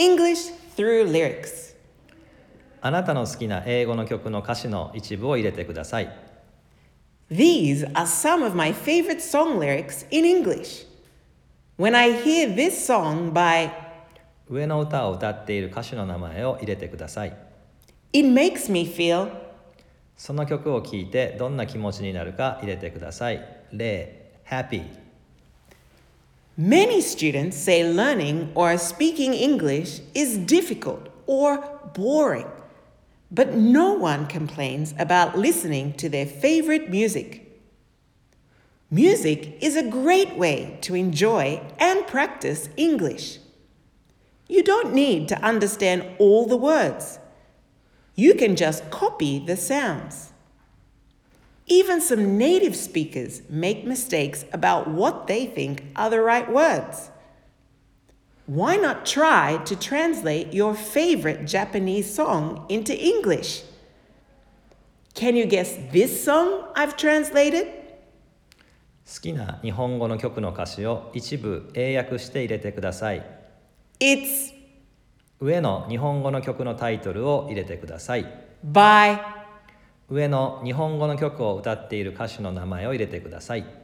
English through lyrics. あなたの好きな英語の曲の歌詞の一部を入れてください。 These are some of my favorite song lyrics in English. When I hear this song by, 上の歌を歌っている歌手の名前を入れてください。 it makes me feel, その曲を聴いてどんな気持ちになるか入れてください。例、happy。 Many students say learning or speaking English is difficult or boring, but no one complains about listening to their favorite music. Music is a great way to enjoy and practice English. You don't need to understand all the words. You can just copy the sounds. Even some native speakers make mistakes about what they think are the right words. Why not try to translate your favorite Japanese song into English? Can you guess this song I've translated? 好きな日本語の曲の歌詞を一部英訳して入れてください。 It's 上の日本語の曲のタイトルを入れてください。 by 上の日本語の曲を歌っている歌手の名前を入れてください。